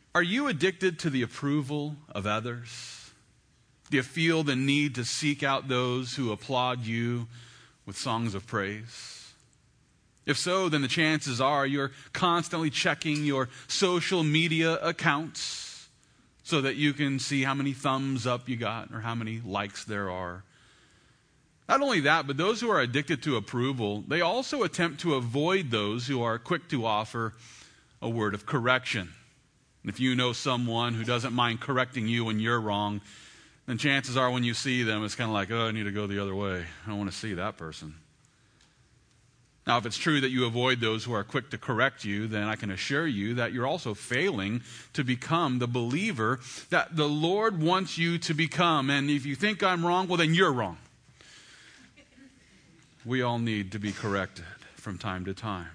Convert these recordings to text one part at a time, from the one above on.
Are you addicted to the approval of others? Do you feel the need to seek out those who applaud you with songs of praise? If so, then the chances are you're constantly checking your social media accounts so that you can see how many thumbs up you got or how many likes there are. Not only that, but those who are addicted to approval, they also attempt to avoid those who are quick to offer a word of correction. And if you know someone who doesn't mind correcting you when you're wrong, then chances are when you see them, it's kind of like, oh, I need to go the other way. I don't want to see that person. Now, if it's true that you avoid those who are quick to correct you, then I can assure you that you're also failing to become the believer that the Lord wants you to become. And if you think I'm wrong, well, then you're wrong. We all need to be corrected from time to time.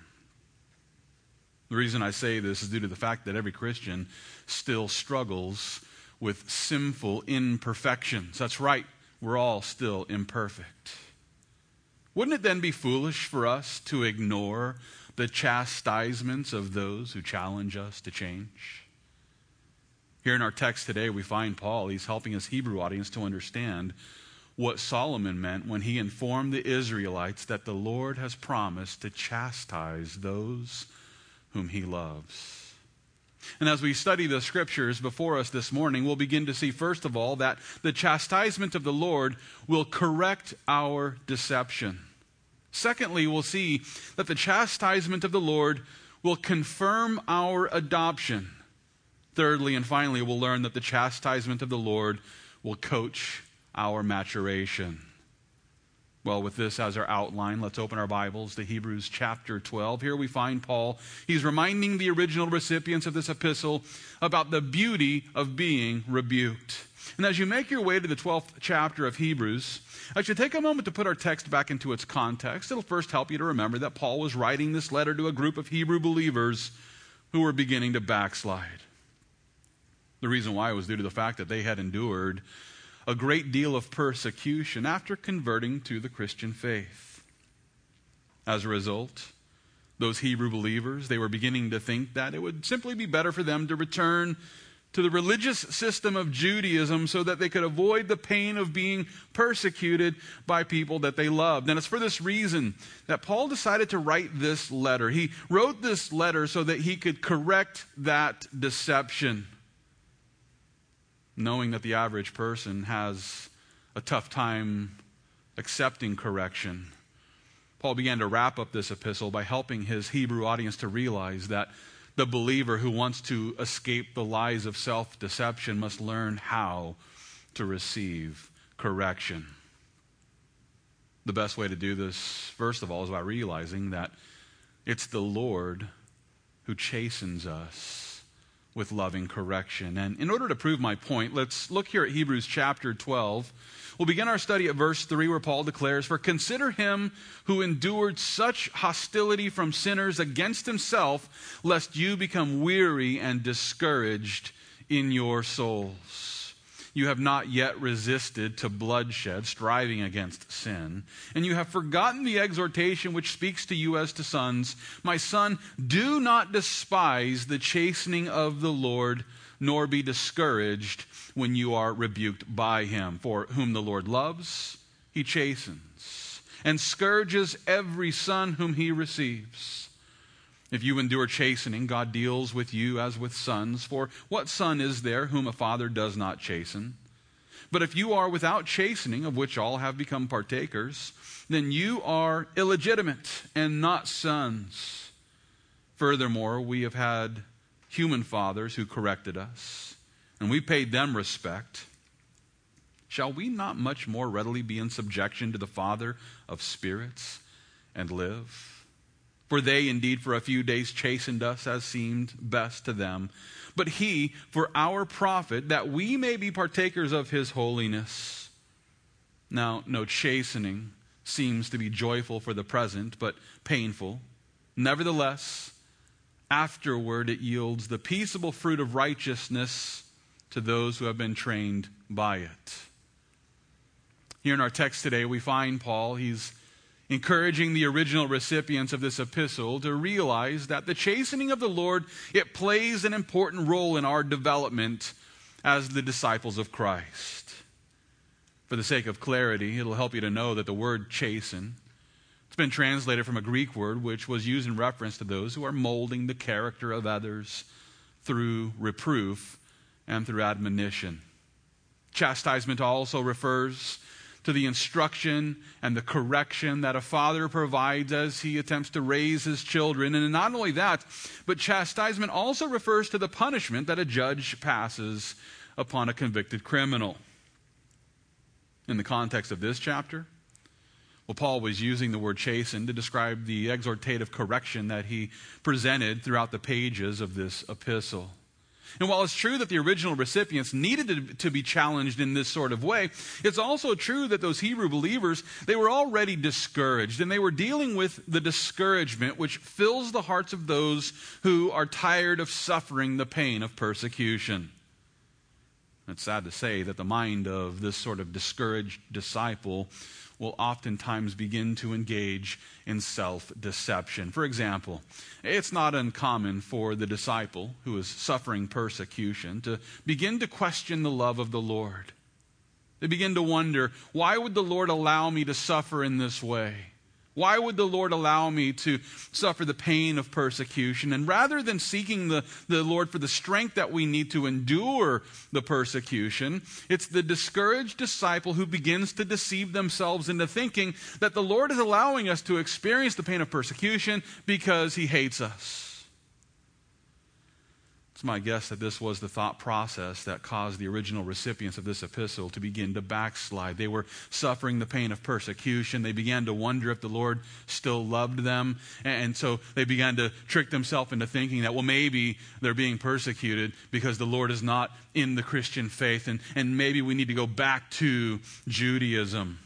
The reason I say this is due to the fact that every Christian still struggles with sinful imperfections. That's right, we're all still imperfect. Wouldn't it then be foolish for us to ignore the chastisements of those who challenge us to change? Here in our text today, we find Paul. He's helping his Hebrew audience to understand what Solomon meant when he informed the Israelites that the Lord has promised to chastise those whom he loves. And as we study the scriptures before us this morning, we'll begin to see, first of all, that the chastisement of the Lord will correct our deception. Secondly, we'll see that the chastisement of the Lord will confirm our adoption. Thirdly and finally, we'll learn that the chastisement of the Lord will coach our maturation. Well, with this as our outline, let's open our Bibles to Hebrews chapter 12. Here we find Paul. He's reminding the original recipients of this epistle about the beauty of being rebuked. And as you make your way to the 12th chapter of Hebrews, I should take a moment to put our text back into its context. It'll first help you to remember that Paul was writing this letter to a group of Hebrew believers who were beginning to backslide. The reason why was due to the fact that they had endured a great deal of persecution after converting to the Christian faith. As a result, those Hebrew believers, they were beginning to think that it would simply be better for them to return to the religious system of Judaism so that they could avoid the pain of being persecuted by people that they loved. And it's for this reason that Paul decided to write this letter. He wrote this letter so that he could correct that deception, knowing that the average person has a tough time accepting correction. Paul began to wrap up this epistle by helping his Hebrew audience to realize that the believer who wants to escape the lies of self-deception must learn how to receive correction. The best way to do this, first of all, is by realizing that it's the Lord who chastens us with loving correction. And in order to prove my point, let's look here at Hebrews chapter 12. We'll begin our study at verse 3 where Paul declares, "For consider him who endured such hostility from sinners against himself, lest you become weary and discouraged in your souls. You have not yet resisted to bloodshed, striving against sin. And you have forgotten the exhortation which speaks to you as to sons. My son, do not despise the chastening of the Lord, nor be discouraged when you are rebuked by him. For whom the Lord loves, he chastens, and scourges every son whom he receives. If you endure chastening, God deals with you as with sons. For what son is there whom a father does not chasten? But if you are without chastening, of which all have become partakers, then you are illegitimate and not sons. Furthermore, we have had human fathers who corrected us, and we paid them respect. Shall we not much more readily be in subjection to the Father of spirits and live? For they indeed for a few days chastened us as seemed best to them, but he for our profit, that we may be partakers of his holiness. Now, no chastening seems to be joyful for the present, but painful. Nevertheless, afterward it yields the peaceable fruit of righteousness to those who have been trained by it." Here in our text today, we find Paul. He's encouraging the original recipients of this epistle to realize that the chastening of the Lord, it plays an important role in our development as the disciples of Christ. For the sake of clarity, it'll help you to know that the word chasten, it's been translated from a Greek word which was used in reference to those who are molding the character of others through reproof and through admonition. Chastisement also refers to the instruction and the correction that a father provides as he attempts to raise his children. And not only that, but chastisement also refers to the punishment that a judge passes upon a convicted criminal. In the context of this chapter, well, Paul was using the word chasten to describe the exhortative correction that he presented throughout the pages of this epistle. And while it's true that the original recipients needed to be challenged in this sort of way, it's also true that those Hebrew believers, they were already discouraged, and they were dealing with the discouragement which fills the hearts of those who are tired of suffering the pain of persecution. It's sad to say that the mind of this sort of discouraged disciple will oftentimes begin to engage in self-deception. For example, it's not uncommon for the disciple who is suffering persecution to begin to question the love of the Lord. They begin to wonder, why would the Lord allow me to suffer in this way? Why would the Lord allow me to suffer the pain of persecution? And rather than seeking the Lord for the strength that we need to endure the persecution, it's the discouraged disciple who begins to deceive themselves into thinking that the Lord is allowing us to experience the pain of persecution because He hates us. It's my guess that this was the thought process that caused the original recipients of this epistle to begin to backslide. They were suffering the pain of persecution. They began to wonder if the Lord still loved them. And so they began to trick themselves into thinking that, well, maybe they're being persecuted because the Lord is not in the Christian faith. And maybe we need to go back to Judaism.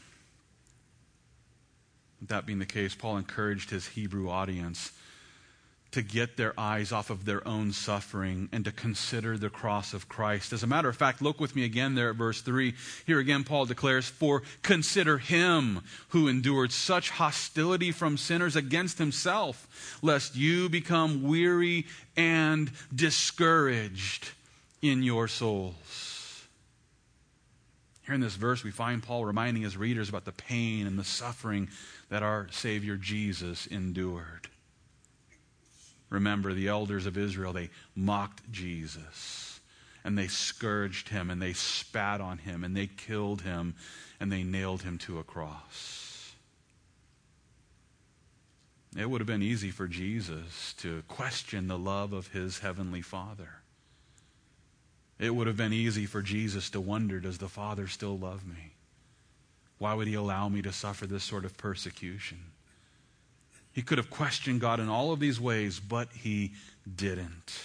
With that being the case, Paul encouraged his Hebrew audience to get their eyes off of their own suffering and to consider the cross of Christ. As a matter of fact, look with me again there at verse 3. Here again, Paul declares, "For consider him who endured such hostility from sinners against himself, lest you become weary and discouraged in your souls." Here in this verse, we find Paul reminding his readers about the pain and the suffering that our Savior Jesus endured. Remember, the elders of Israel, they mocked Jesus, and they scourged him, and they spat on him, and they killed him, and they nailed him to a cross. It would have been easy for Jesus to question the love of his heavenly Father. It would have been easy for Jesus to wonder, does the Father still love me? Why would He allow me to suffer this sort of persecution? He could have questioned God in all of these ways, but He didn't.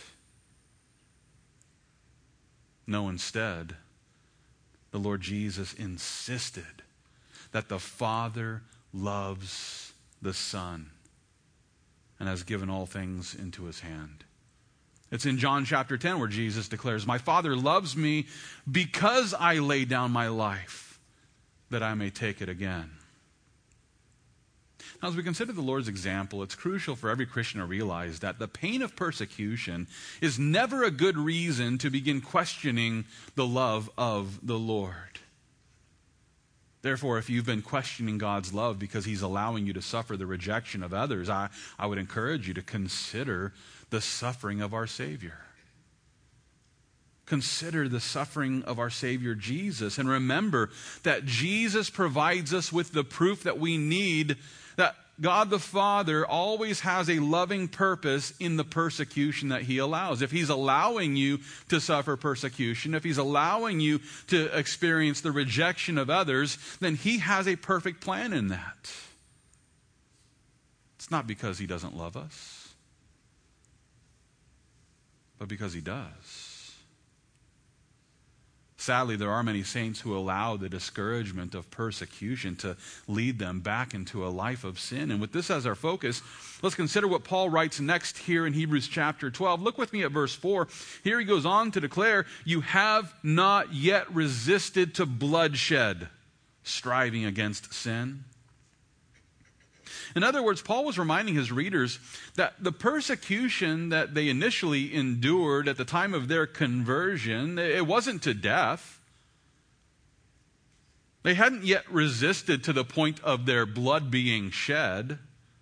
No, instead, the Lord Jesus insisted that the Father loves the Son and has given all things into His hand. It's in John chapter 10 where Jesus declares, "My Father loves me because I lay down my life that I may take it again." Now, as we consider the Lord's example, it's crucial for every Christian to realize that the pain of persecution is never a good reason to begin questioning the love of the Lord. Therefore, if you've been questioning God's love because He's allowing you to suffer the rejection of others, I would encourage you to consider the suffering of our Savior. Consider the suffering of our Savior Jesus, and remember that Jesus provides us with the proof that we need that God the Father always has a loving purpose in the persecution that He allows. If He's allowing you to suffer persecution, if He's allowing you to experience the rejection of others, then He has a perfect plan in that. It's not because He doesn't love us, but because He does. Sadly, there are many saints who allow the discouragement of persecution to lead them back into a life of sin. And with this as our focus, let's consider what Paul writes next here in Hebrews chapter 12. Look with me at verse 4. Here he goes on to declare, "You have not yet resisted to bloodshed, striving against sin." In other words, Paul was reminding his readers that the persecution that they initially endured at the time of their conversion, it wasn't to death. They hadn't yet resisted to the point of their blood being shed.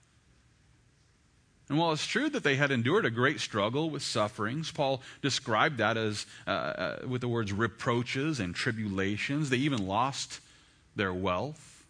And while it's true that they had endured a great struggle with sufferings, Paul described that as with the words reproaches and tribulations. They even lost their wealth.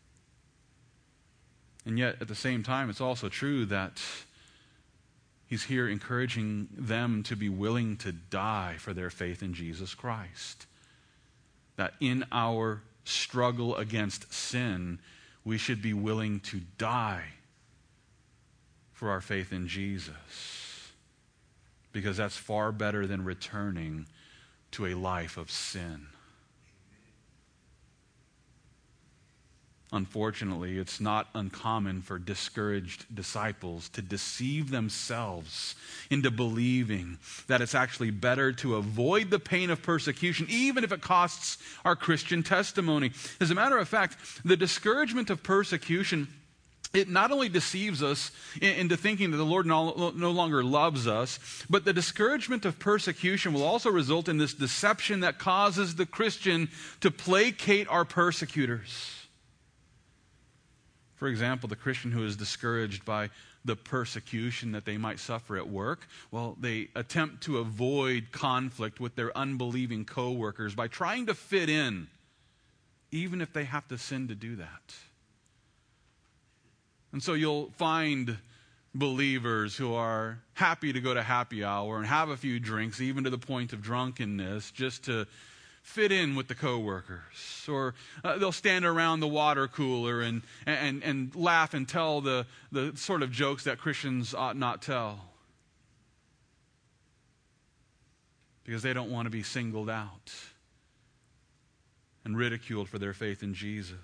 And yet, at the same time, it's also true that he's here encouraging them to be willing to die for their faith in Jesus Christ. That in our struggle against sin, we should be willing to die for our faith in Jesus, because that's far better than returning to a life of sin. Unfortunately, it's not uncommon for discouraged disciples to deceive themselves into believing that it's actually better to avoid the pain of persecution, even if it costs our Christian testimony. As a matter of fact, the discouragement of persecution, it not only deceives us into thinking that the Lord no longer loves us, but the discouragement of persecution will also result in this deception that causes the Christian to placate our persecutors. For example, the Christian who is discouraged by the persecution that they might suffer at work, well, they attempt to avoid conflict with their unbelieving coworkers by trying to fit in, even if they have to sin to do that. And so you'll find believers who are happy to go to happy hour and have a few drinks, even to the point of drunkenness, just to fit in with the coworkers. Or they'll stand around the water cooler and laugh and tell the sort of jokes that Christians ought not tell, because they don't want to be singled out and ridiculed for their faith in Jesus.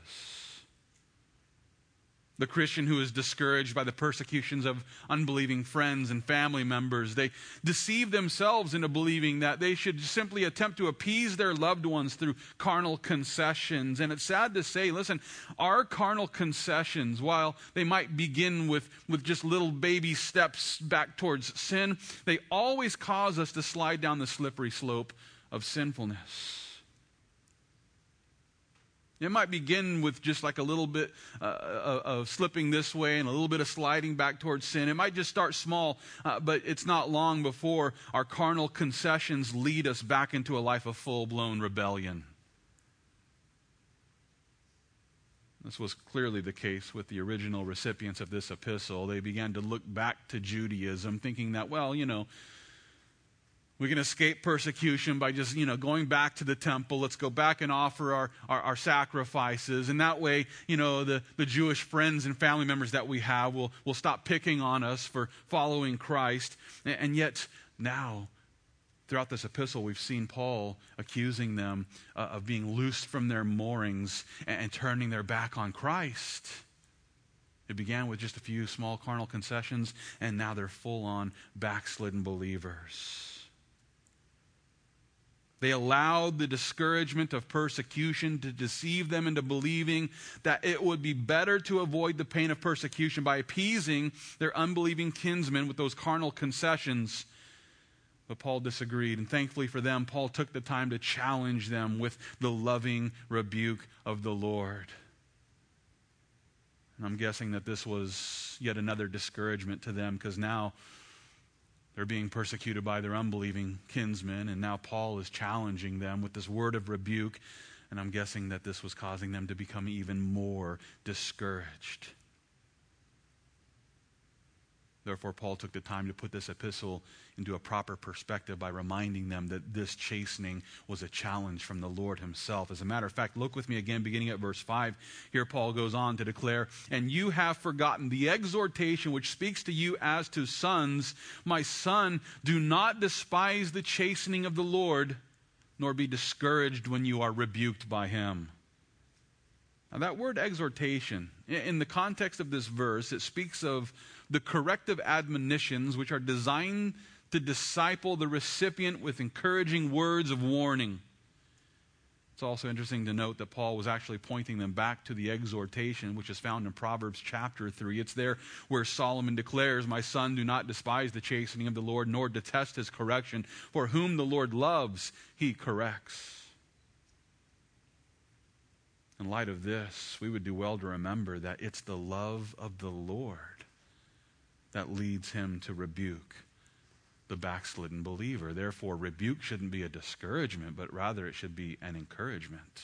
The Christian who is discouraged by the persecutions of unbelieving friends and family members, they deceive themselves into believing that they should simply attempt to appease their loved ones through carnal concessions. And it's sad to say, listen, our carnal concessions, while they might begin with just little baby steps back towards sin, they always cause us to slide down the slippery slope of sinfulness. It might begin with just like a little bit of slipping this way and a little bit of sliding back towards sin. It might just start small, but it's not long before our carnal concessions lead us back into a life of full-blown rebellion. This was clearly the case with the original recipients of this epistle. They began to look back to Judaism, thinking that, well, we can escape persecution by just, going back to the temple. Let's go back and offer our sacrifices. And that way, the Jewish friends and family members that we have will stop picking on us for following Christ. And yet now, throughout this epistle, we've seen Paul accusing them of being loosed from their moorings and turning their back on Christ. It began with just a few small carnal concessions, and now they're full-on backslidden believers. They allowed the discouragement of persecution to deceive them into believing that it would be better to avoid the pain of persecution by appeasing their unbelieving kinsmen with those carnal concessions. But Paul disagreed, and thankfully for them, Paul took the time to challenge them with the loving rebuke of the Lord. And I'm guessing that this was yet another discouragement to them, because now they're being persecuted by their unbelieving kinsmen, and now Paul is challenging them with this word of rebuke, and I'm guessing that this was causing them to become even more discouraged. Therefore, Paul took the time to put this epistle into a proper perspective by reminding them that this chastening was a challenge from the Lord himself. As a matter of fact, look with me again, beginning at verse 5. Here Paul goes on to declare, "And you have forgotten the exhortation which speaks to you as to sons. My son, do not despise the chastening of the Lord, nor be discouraged when you are rebuked by him." Now that word exhortation, in the context of this verse, it speaks of the corrective admonitions which are designed to disciple the recipient with encouraging words of warning. It's also interesting to note that Paul was actually pointing them back to the exhortation, which is found in Proverbs chapter 3. It's there where Solomon declares, "My son, do not despise the chastening of the Lord, nor detest his correction. For whom the Lord loves, he corrects." In light of this, we would do well to remember that it's the love of the Lord that leads him to rebuke the backslidden believer. Therefore, rebuke shouldn't be a discouragement, but rather it should be an encouragement.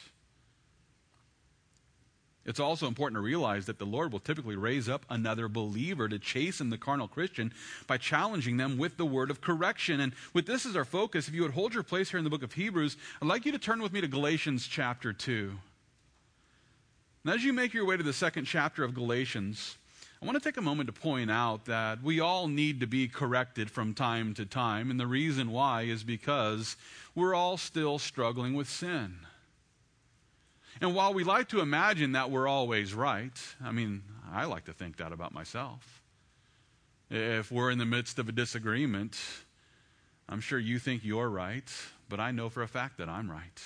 It's also important to realize that the Lord will typically raise up another believer to chasten the carnal Christian by challenging them with the word of correction. And with this as our focus, if you would hold your place here in the book of Hebrews, I'd like you to turn with me to Galatians chapter 2. And as you make your way to the second chapter of Galatians, I want to take a moment to point out that we all need to be corrected from time to time. And the reason why is because we're all still struggling with sin. And while we like to imagine that we're always right, I like to think that about myself. If we're in the midst of a disagreement, I'm sure you think you're right, but I know for a fact that I'm right.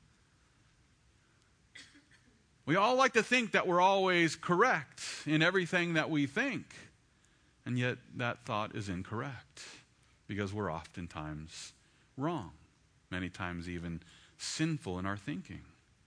We all like to think that we're always correct in everything that we think. And yet that thought is incorrect because we're oftentimes wrong, many times even sinful in our thinking.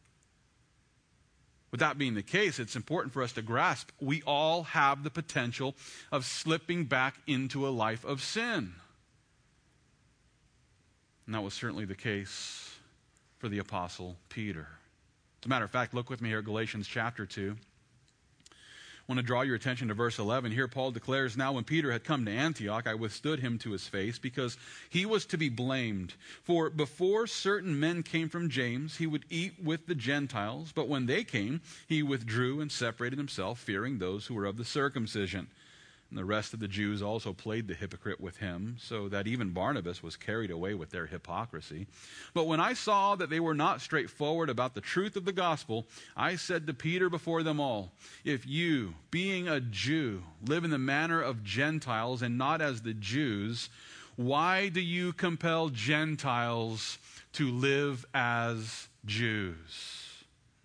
With that being the case, it's important for us to grasp we all have the potential of slipping back into a life of sin. And that was certainly the case for the Apostle Peter. As a matter of fact, look with me here at Galatians chapter 2. I want to draw your attention to verse 11. Here Paul declares, "Now when Peter had come to Antioch, I withstood him to his face, because he was to be blamed. For before certain men came from James, he would eat with the Gentiles. But when they came, he withdrew and separated himself, fearing those who were of the circumcision. And the rest of the Jews also played the hypocrite with him, so that even Barnabas was carried away with their hypocrisy. But when I saw that they were not straightforward about the truth of the gospel, I said to Peter before them all, 'If you, being a Jew, live in the manner of Gentiles and not as the Jews, why do you compel Gentiles to live as Jews?'"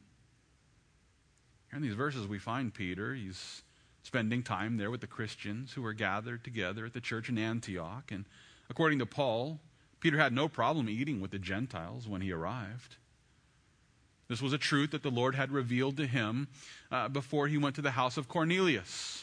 Here in these verses we find Peter. He's spending time there with the Christians who were gathered together at the church in Antioch. And according to Paul, Peter had no problem eating with the Gentiles when he arrived. This was a truth that the Lord had revealed to him before he went to the house of Cornelius.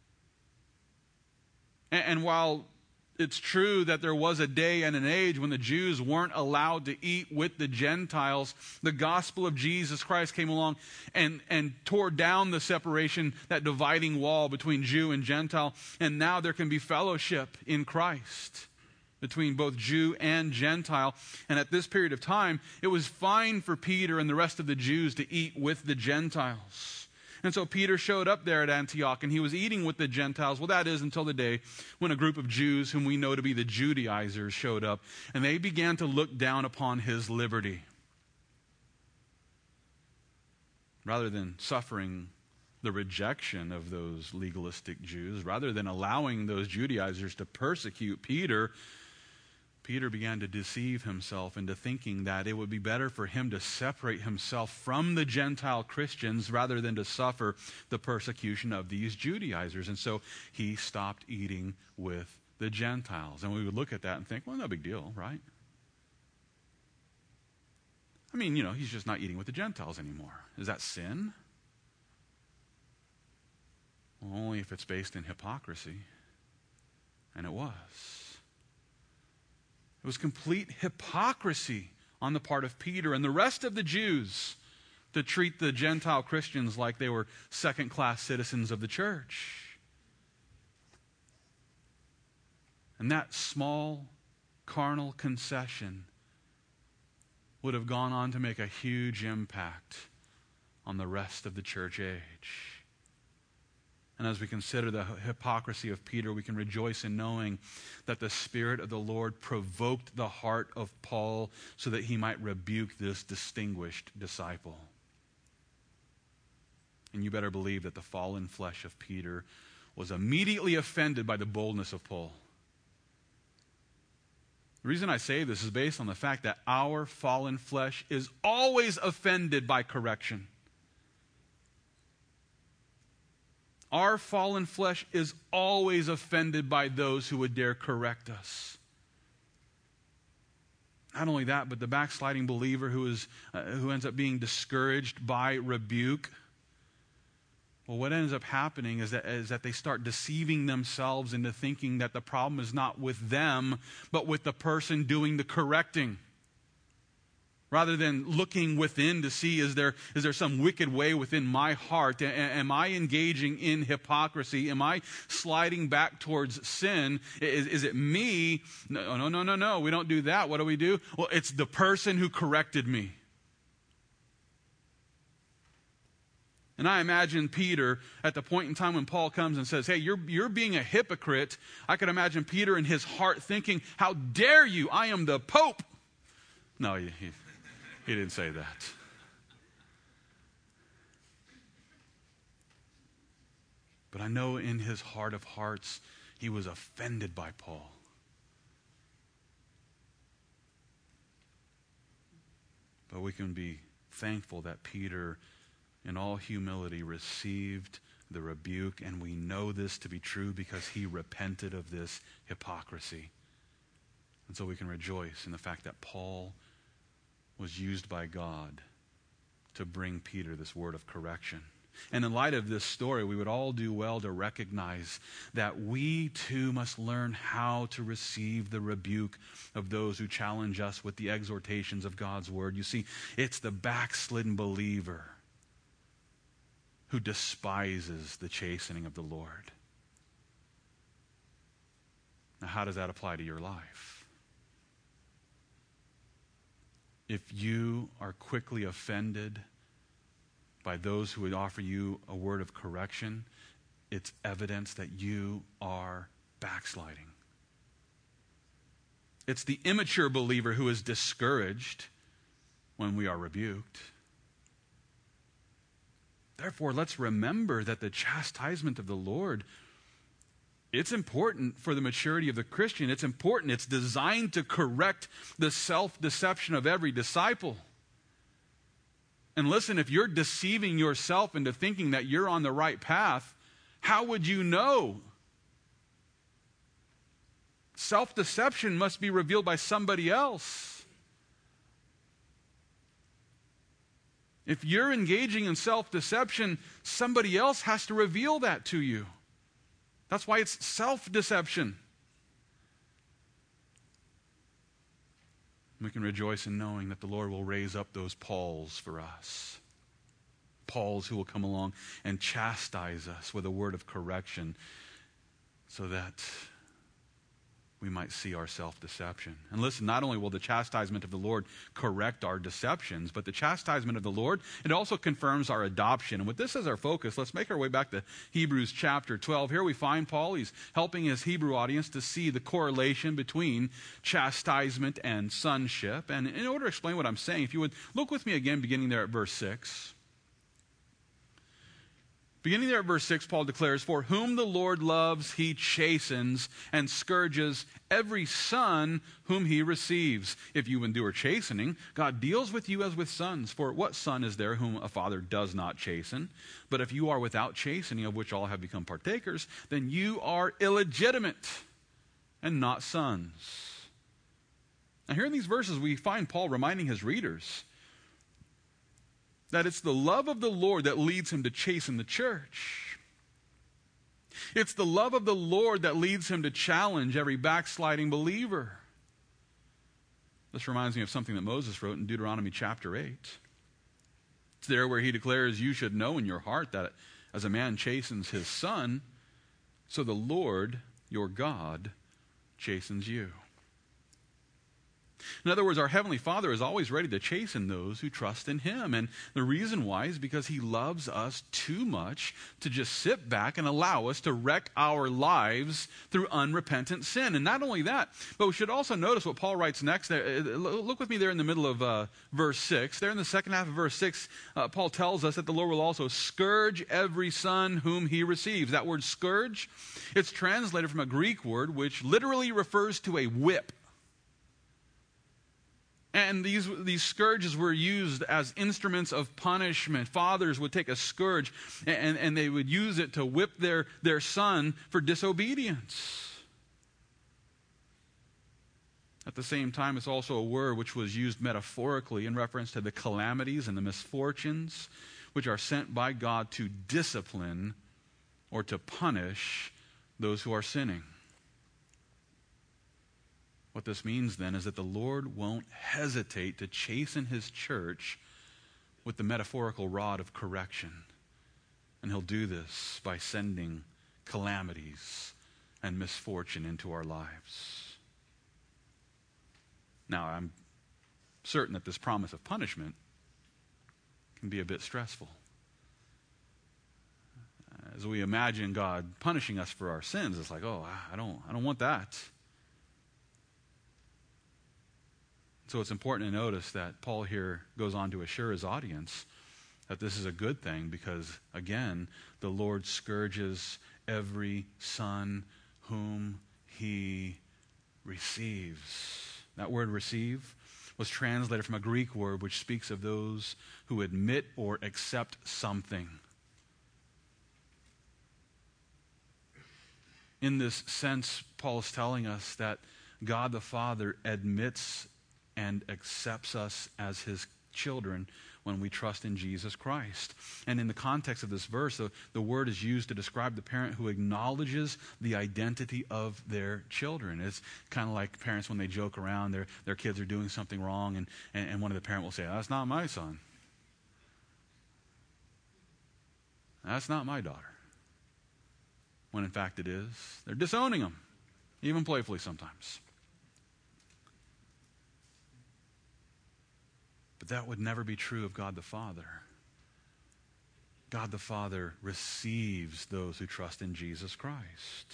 And while it's true that there was a day and an age when the Jews weren't allowed to eat with the Gentiles, the gospel of Jesus Christ came along and tore down the separation, that dividing wall between Jew and Gentile. And now there can be fellowship in Christ between both Jew and Gentile. And at this period of time, it was fine for Peter and the rest of the Jews to eat with the Gentiles. And so Peter showed up there at Antioch, and he was eating with the Gentiles. Well, that is until the day when a group of Jews, whom we know to be the Judaizers, showed up, and they began to look down upon his liberty. Rather than suffering the rejection of those legalistic Jews, rather than allowing those Judaizers to persecute Peter, Peter began to deceive himself into thinking that it would be better for him to separate himself from the Gentile Christians rather than to suffer the persecution of these Judaizers. And so he stopped eating with the Gentiles. And we would look at that and think, well, no big deal, right? He's just not eating with the Gentiles anymore. Is that sin? Well, only if it's based in hypocrisy. And it was. It was complete hypocrisy on the part of Peter and the rest of the Jews to treat the Gentile Christians like they were second-class citizens of the church. And that small carnal concession would have gone on to make a huge impact on the rest of the church age. And as we consider the hypocrisy of Peter, we can rejoice in knowing that the Spirit of the Lord provoked the heart of Paul so that he might rebuke this distinguished disciple. And you better believe that the fallen flesh of Peter was immediately offended by the boldness of Paul. The reason I say this is based on the fact that our fallen flesh is always offended by correction. Our fallen flesh is always offended by those who would dare correct us. Not only that, but the backsliding believer who ends up being discouraged by rebuke. Well, what ends up happening is that they start deceiving themselves into thinking that the problem is not with them, but with the person doing the correcting. Rather than looking within to see, is there some wicked way within my heart? Am I engaging in hypocrisy? Am I sliding back towards sin? Is it me? No. We don't do that. What do? Well, it's the person who corrected me. And I imagine Peter at the point in time when Paul comes and says, hey, you're being a hypocrite. I could imagine Peter in his heart thinking, how dare you? I am the Pope. No, he didn't say that. But I know in his heart of hearts, he was offended by Paul. But we can be thankful that Peter, in all humility, received the rebuke, and we know this to be true because he repented of this hypocrisy. And so we can rejoice in the fact that Paul was used by God to bring Peter this word of correction. And in light of this story, we would all do well to recognize that we too must learn how to receive the rebuke of those who challenge us with the exhortations of God's word. You see, it's the backslidden believer who despises the chastening of the Lord. Now, how does that apply to your life? If you are quickly offended by those who would offer you a word of correction, it's evidence that you are backsliding. It's the immature believer who is discouraged when we are rebuked. Therefore, let's remember that the chastisement of the Lord, it's important for the maturity of the Christian. It's important. It's designed to correct the self-deception of every disciple. And listen, if you're deceiving yourself into thinking that you're on the right path, how would you know? Self-deception must be revealed by somebody else. If you're engaging in self-deception, somebody else has to reveal that to you. That's why it's self-deception. We can rejoice in knowing that the Lord will raise up those Pauls for us. Pauls who will come along and chastise us with a word of correction so that we might see our self-deception. And listen, not only will the chastisement of the Lord correct our deceptions, but the chastisement of the Lord, it also confirms our adoption. And with this as our focus, let's make our way back to Hebrews chapter 12. Here we find Paul, he's helping his Hebrew audience to see the correlation between chastisement and sonship. And in order to explain what I'm saying, if you would look with me again, beginning there at verse 6. Beginning there at verse 6, Paul declares, "For whom the Lord loves, he chastens and scourges every son whom he receives. If you endure chastening, God deals with you as with sons. For what son is there whom a father does not chasten? But if you are without chastening, of which all have become partakers, then you are illegitimate and not sons." Now here in these verses, we find Paul reminding his readers that it's the love of the Lord that leads him to chasten the church. It's the love of the Lord that leads him to challenge every backsliding believer. This reminds me of something that Moses wrote in Deuteronomy chapter 8. It's there where he declares, "You should know in your heart that as a man chastens his son, so the Lord, your God, chastens you." In other words, our Heavenly Father is always ready to chasten those who trust in Him. And the reason why is because He loves us too much to just sit back and allow us to wreck our lives through unrepentant sin. And not only that, but we should also notice what Paul writes next. Look with me there in the middle of verse 6. There in the second half of verse 6, Paul tells us that the Lord will also scourge every son whom He receives. That word scourge, it's translated from a Greek word which literally refers to a whip. And these scourges were used as instruments of punishment. Fathers would take a scourge and they would use it to whip their son for disobedience. At the same time, it's also a word which was used metaphorically in reference to the calamities and the misfortunes which are sent by God to discipline or to punish those who are sinning. What this means then is that the Lord won't hesitate to chasten his church with the metaphorical rod of correction. And he'll do this by sending calamities and misfortune into our lives. Now, I'm certain that this promise of punishment can be a bit stressful. As we imagine God punishing us for our sins, it's like, oh, I don't want that. So it's important to notice that Paul here goes on to assure his audience that this is a good thing because, again, the Lord scourges every son whom he receives. That word receive was translated from a Greek word which speaks of those who admit or accept something. In this sense, Paul is telling us that God the Father admits and accepts us as his children when we trust in Jesus Christ. And in the context of this verse, the word is used to describe the parent who acknowledges the identity of their children. It's kind of like parents when they joke around, their kids are doing something wrong, and one of the parents will say, "That's not my son. That's not my daughter." When in fact it is. They're disowning them, even playfully sometimes. But that would never be true of God the Father. God the Father receives those who trust in Jesus Christ.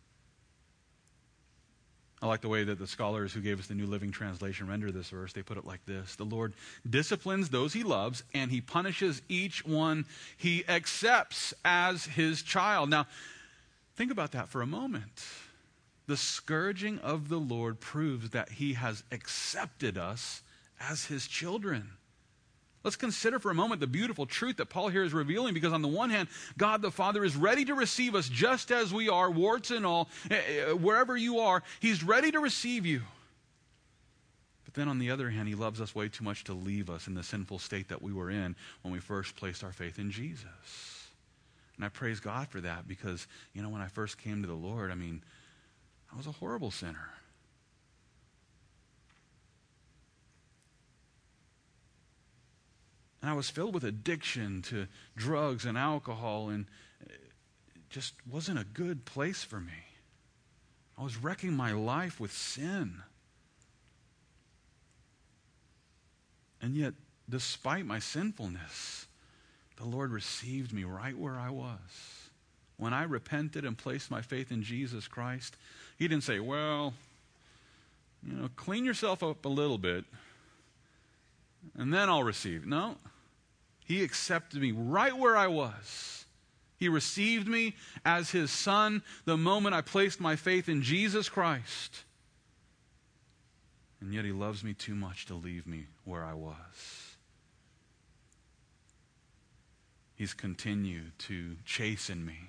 I like the way that the scholars who gave us the New Living Translation render this verse. They put it like this: the Lord disciplines those he loves, and he punishes each one he accepts as his child. Now, think about that for a moment. The scourging of the Lord proves that he has accepted us as his children. Let's consider for a moment the beautiful truth that Paul here is revealing, because on the one hand, God the Father is ready to receive us just as we are, warts and all, wherever you are. He's ready to receive you. But then on the other hand, he loves us way too much to leave us in the sinful state that we were in when we first placed our faith in Jesus. And I praise God for that, because, when I first came to the Lord, I was a horrible sinner. And I was filled with addiction to drugs and alcohol, and it just wasn't a good place for me. I was wrecking my life with sin. And yet, despite my sinfulness, the Lord received me right where I was. When I repented and placed my faith in Jesus Christ, he didn't say, well, clean yourself up a little bit, and then I'll receive. No. He accepted me right where I was. He received me as his son the moment I placed my faith in Jesus Christ. And yet he loves me too much to leave me where I was. He's continued to chasten me,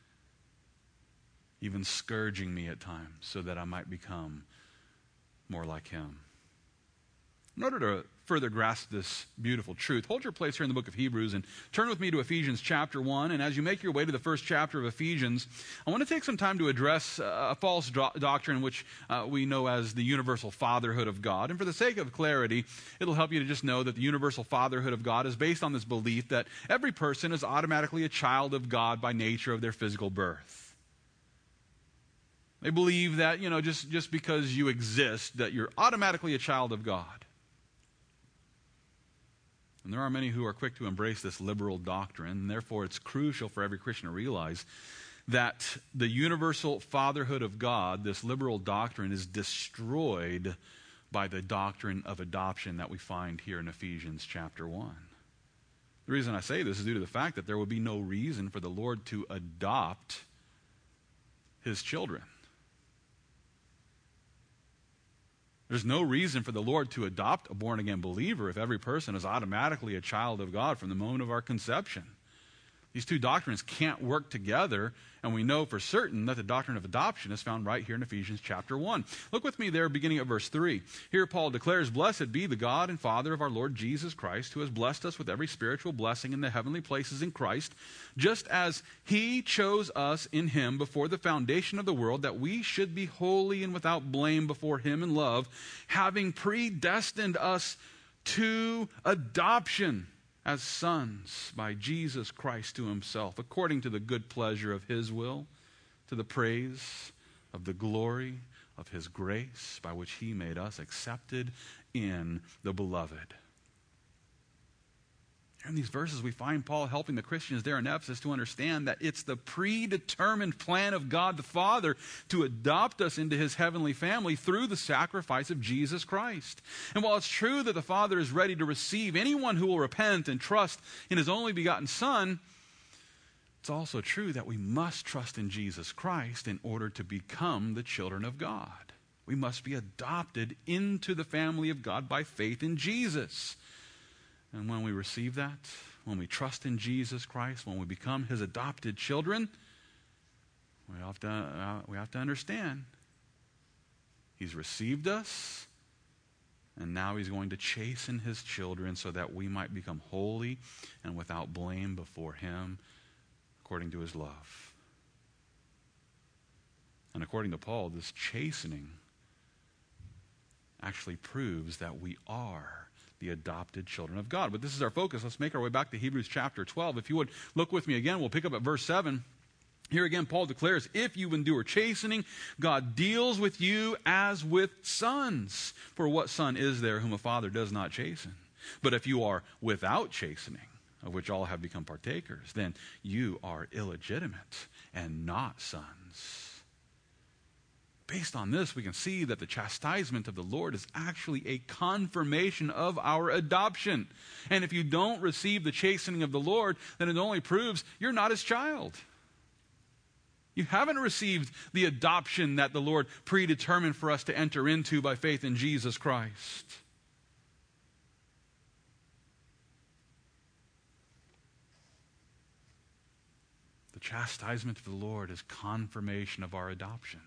even scourging me at times, so that I might become more like him. In order to further grasp this beautiful truth, hold your place here in the book of Hebrews and turn with me to Ephesians chapter 1. And as you make your way to the first chapter of Ephesians, I want to take some time to address a false doctrine which we know as the universal fatherhood of God. And for the sake of clarity, it'll help you to just know that the universal fatherhood of God is based on this belief that every person is automatically a child of God by nature of their physical birth. They believe that, just because you exist, that you're automatically a child of God. And there are many who are quick to embrace this liberal doctrine, and therefore it's crucial for every Christian to realize that the universal fatherhood of God, this liberal doctrine, is destroyed by the doctrine of adoption that we find here in Ephesians chapter 1. The reason I say this is due to the fact that there would be no reason for the Lord to adopt his children. There's no reason for the Lord to adopt a born-again believer if every person is automatically a child of God from the moment of our conception. These two doctrines can't work together, and we know for certain that the doctrine of adoption is found right here in Ephesians chapter 1. Look with me there, beginning at verse 3. Here Paul declares, "Blessed be the God and Father of our Lord Jesus Christ, who has blessed us with every spiritual blessing in the heavenly places in Christ, just as he chose us in him before the foundation of the world, that we should be holy and without blame before him in love, having predestined us to adoption as sons by Jesus Christ to himself, according to the good pleasure of his will, to the praise of the glory of his grace, by which he made us accepted in the beloved." In these verses, we find Paul helping the Christians there in Ephesus to understand that it's the predetermined plan of God the Father to adopt us into his heavenly family through the sacrifice of Jesus Christ. And while it's true that the Father is ready to receive anyone who will repent and trust in his only begotten Son, it's also true that we must trust in Jesus Christ in order to become the children of God. We must be adopted into the family of God by faith in Jesus. And when we receive that, when we trust in Jesus Christ, when we become his adopted children, we have to understand he's received us, and now he's going to chasten his children so that we might become holy and without blame before him according to his love. And according to Paul, this chastening actually proves that we are the adopted children of God. But this is our focus. Let's make our way back to Hebrews chapter 12. If you would look with me again, we'll pick up at verse 7. Here again, Paul declares, "If you endure chastening, God deals with you as with sons. For what son is there whom a father does not chasten? But if you are without chastening, of which all have become partakers, then you are illegitimate and not sons." Based on this, we can see that the chastisement of the Lord is actually a confirmation of our adoption. And if you don't receive the chastening of the Lord, then it only proves you're not his child. You haven't received the adoption that the Lord predetermined for us to enter into by faith in Jesus Christ. The chastisement of the Lord is confirmation of our adoption.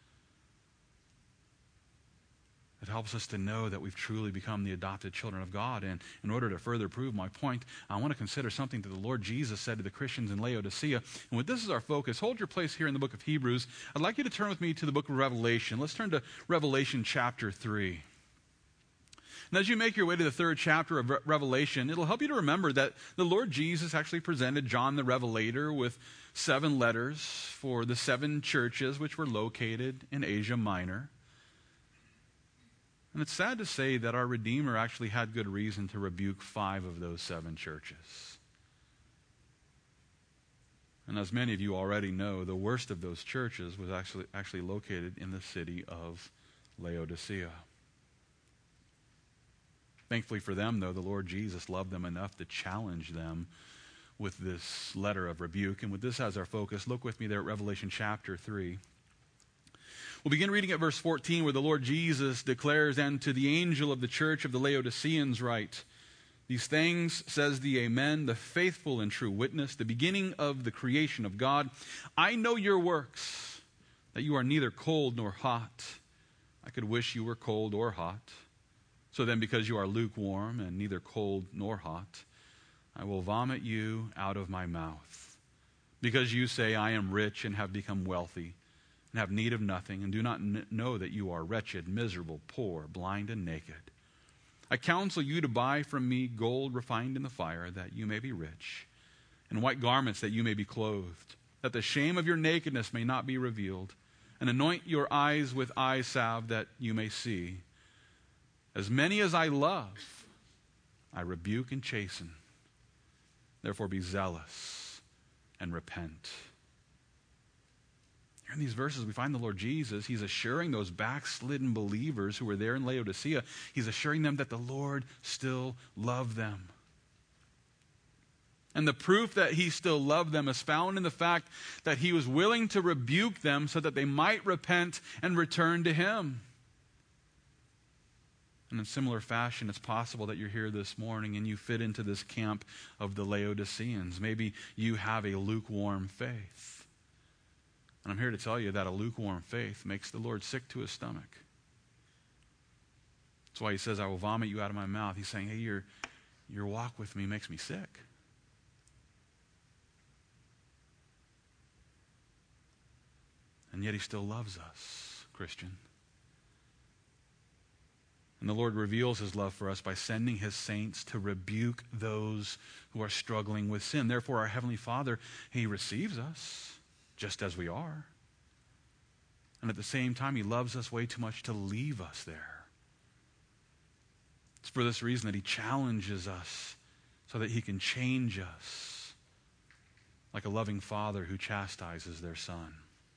It helps us to know that we've truly become the adopted children of God. And in order to further prove my point, I want to consider something that the Lord Jesus said to the Christians in Laodicea. And with this as our focus, hold your place here in the book of Hebrews. I'd like you to turn with me to the book of Revelation. Let's turn to Revelation chapter 3. And as you make your way to the third chapter of Revelation, it'll help you to remember that the Lord Jesus actually presented John the Revelator with 7 letters for the 7 churches which were located in Asia Minor. And it's sad to say that our Redeemer actually had good reason to rebuke 5 of those 7 churches. And as many of you already know, the worst of those churches was actually located in the city of Laodicea. Thankfully for them, though, the Lord Jesus loved them enough to challenge them with this letter of rebuke. And with this as our focus, look with me there at Revelation chapter 3. We'll begin reading at verse 14, where the Lord Jesus declares, "And to the angel of the church of the Laodiceans write, These things says the Amen, the faithful and true witness, the beginning of the creation of God. I know your works, that you are neither cold nor hot. I could wish you were cold or hot. So then, because you are lukewarm and neither cold nor hot, I will vomit you out of my mouth. Because you say, I am rich and have become wealthy, and have need of nothing, and do not know that you are wretched, miserable, poor, blind, and naked. I counsel you to buy from me gold refined in the fire, that you may be rich, and white garments that you may be clothed, that the shame of your nakedness may not be revealed, and anoint your eyes with eye salve, that you may see. As many as I love, I rebuke and chasten. Therefore be zealous and repent." In these verses, we find the Lord Jesus, he's assuring those backslidden believers who were there in Laodicea, he's assuring them that the Lord still loved them. And the proof that he still loved them is found in the fact that he was willing to rebuke them so that they might repent and return to him. And in similar fashion, it's possible that you're here this morning and you fit into this camp of the Laodiceans. Maybe you have a lukewarm faith. And I'm here to tell you that a lukewarm faith makes the Lord sick to his stomach. That's why he says, I will vomit you out of my mouth. He's saying, hey, your walk with me makes me sick. And yet he still loves us, Christian. And the Lord reveals his love for us by sending his saints to rebuke those who are struggling with sin. Therefore, our Heavenly Father, he receives us just as we are. And at the same time, he loves us way too much to leave us there. It's for this reason that he challenges us so that he can change us like a loving father who chastises their son.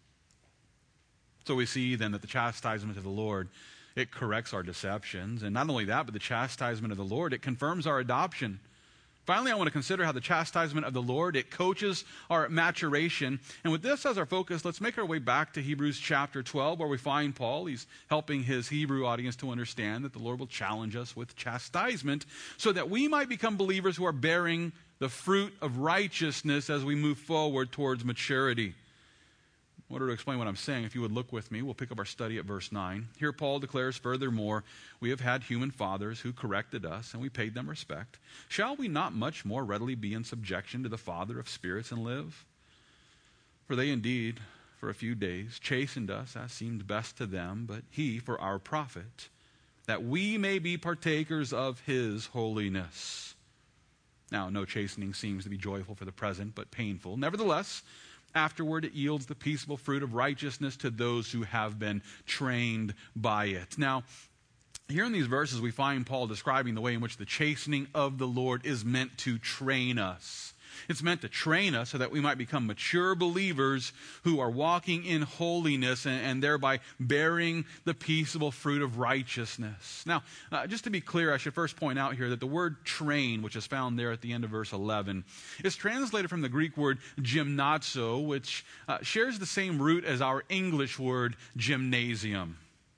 So we see then that the chastisement of the Lord, it corrects our deceptions. And not only that, but the chastisement of the Lord, it confirms our adoption. Finally, I want to consider how the chastisement of the Lord, it coaches our maturation. And with this as our focus, let's make our way back to Hebrews chapter 12, where we find Paul. He's helping his Hebrew audience to understand that the Lord will challenge us with chastisement so that we might become believers who are bearing the fruit of righteousness as we move forward towards maturity. In order to explain what I'm saying, if you would look with me, we'll pick up our study at verse 9. Here Paul declares, furthermore, we have had human fathers who corrected us, and we paid them respect. Shall we not much more readily be in subjection to the Father of spirits and live? For they indeed, for a few days, chastened us as seemed best to them, but he for our profit, that we may be partakers of his holiness. Now, no chastening seems to be joyful for the present, but painful. Nevertheless, afterward, it yields the peaceable fruit of righteousness to those who have been trained by it. Now, here in these verses, we find Paul describing the way in which the chastening of the Lord is meant to train us. It's meant to train us so that we might become mature believers who are walking in holiness and thereby bearing the peaceable fruit of righteousness. Now, just to be clear, I should first point out here that the word train, which is found there at the end of verse 11, is translated from the Greek word gymnazo, which shares the same root as our English word gymnasium.